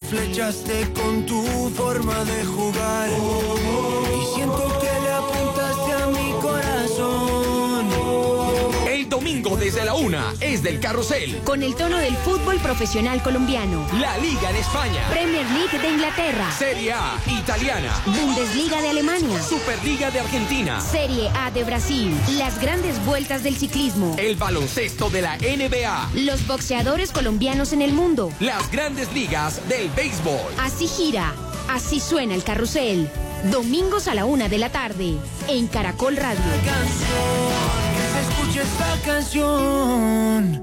flechaste con tu forma de jugar. Y siento que le apuntaste a mi corazón. El domingo desde la 1 es del Carrusel. Con el tono del fútbol profesional colombiano. La Liga en España. Premier League de Inglaterra. Serie A italiana. Bundesliga de Alemania. Superliga de Argentina. Serie A de Brasil. Las grandes vueltas del ciclismo. El baloncesto de la NBA. Los boxeadores colombianos en el mundo. Las grandes ligas del béisbol. Así gira, así suena el Carrusel. Domingos a la 1 de la tarde. En Caracol Radio. Que se escuche esta canción.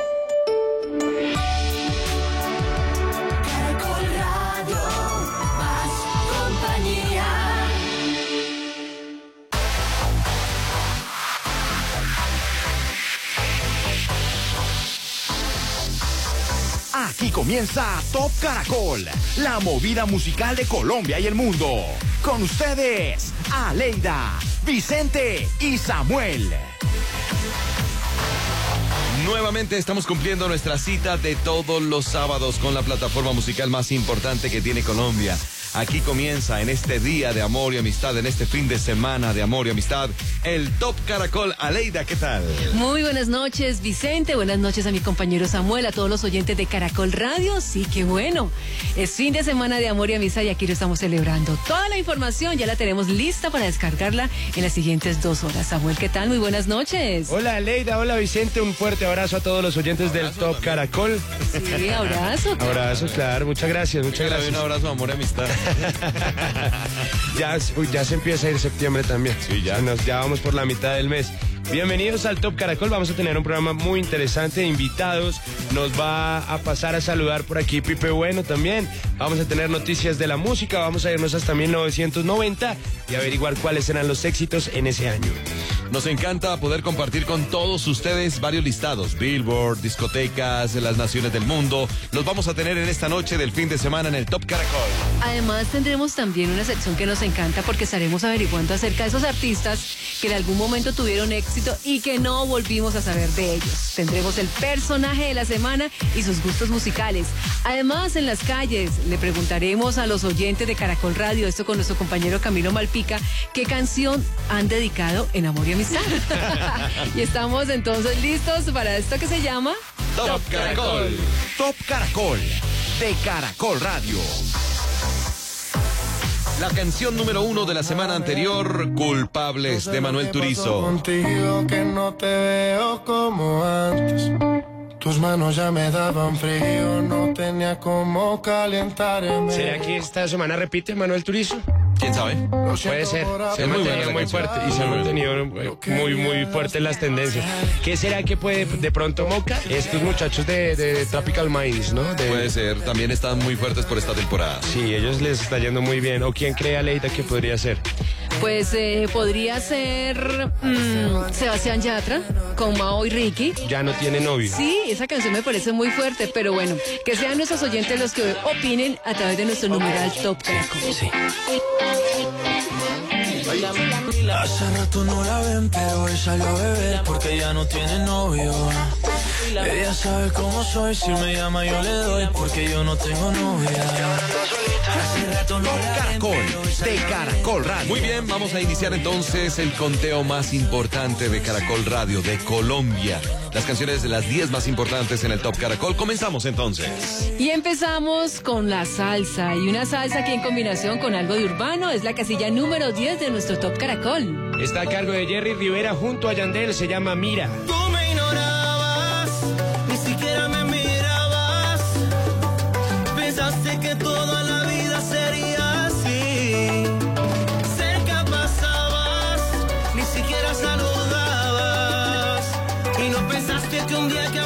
Caracol Radio, más compañía. Aquí comienza Top Caracol, la movida musical de Colombia y el mundo. Con ustedes, Aleida, Vicente y Samuel. Nuevamente estamos cumpliendo nuestra cita de todos los sábados con la plataforma musical más importante que tiene Colombia. Aquí comienza en este día de amor y amistad, en este fin de semana de amor y amistad, el Top Caracol. Aleida, ¿qué tal? Muy buenas noches, Vicente. Buenas noches a mi compañero Samuel, a todos los oyentes de Caracol Radio. Sí, qué bueno. Es fin de semana de amor y amistad y aquí lo estamos celebrando. Toda la información ya la tenemos lista para descargarla en las siguientes 2 horas. Samuel, ¿qué tal? Muy buenas noches. Hola, Aleida. Hola, Vicente. Un fuerte abrazo a todos los oyentes del Top Caracol. Sí, abrazo. Abrazo, claro. Muchas gracias, muchas gracias. Un abrazo, amor y amistad. ya se empieza a ir septiembre también. Sí, ya. Ya vamos por la mitad del mes. Bienvenidos al Top Caracol, vamos a tener un programa muy interesante, invitados, nos va a pasar a saludar por aquí Pipe Bueno también, vamos a tener noticias de la música, vamos a irnos hasta 1990 y averiguar cuáles serán los éxitos en ese año. Nos encanta poder compartir con todos ustedes varios listados, Billboard, discotecas, las naciones del mundo, los vamos a tener en esta noche del fin de semana en el Top Caracol. Además tendremos también una sección que nos encanta porque estaremos averiguando acerca de esos artistas que en algún momento tuvieron éxito y que no volvimos a saber de ellos. Tendremos el personaje de la semana y sus gustos musicales. Además, en las calles le preguntaremos a los oyentes de Caracol Radio, esto con nuestro compañero Camilo Malpica, qué canción han dedicado en amor y amistad. Y estamos entonces listos para esto que se llama Top Caracol. Top Caracol, de Caracol Radio. La canción número 1 de la semana anterior, Culpables, de Manuel Turizo. Contigo que no te veo como antes. Tus manos ya me daban frío, no tenía cómo calentarme. ¿Será que esta semana repite Manuel Turizo? ¿Quién sabe? Puede ser, se ha mantenido muy fuerte y se ha mantenido muy fuerte en las tendencias. ¿Qué será que puede de pronto Moca? Estos muchachos de Tropical Minds, ¿no? Puede ser, también están muy fuertes por esta temporada. Sí, ellos les está yendo muy bien. ¿O quién cree, Aleida, que podría ser? Pues podría ser Sebastián Yatra con Mao y Ricky. Ya no tiene novio. Sí, esa canción me parece muy fuerte, pero bueno, que sean nuestros oyentes los que opinen a través de nuestro numeral Top Caracol. Sí. Hace rato no la ven, pero hoy salió a beber porque ya no tiene novio. Ella sabe cómo soy, si me llama yo le doy porque yo no tengo novia. Top Caracol, de Caracol Radio. Muy bien, vamos a iniciar entonces el conteo más importante de Caracol Radio de Colombia. Las canciones de las 10 más importantes en el Top Caracol. Comenzamos entonces. Y empezamos con la salsa. Y una salsa que en combinación con algo de urbano es la casilla número 10 de nuestro Top Caracol. Está a cargo de Jerry Rivera junto a Yandel, se llama Mira. Tú me ignorabas, ni siquiera me mirabas. Pensaste que toda la vida sería así. Cerca pasabas, ni siquiera saludabas. Y no pensaste que un día que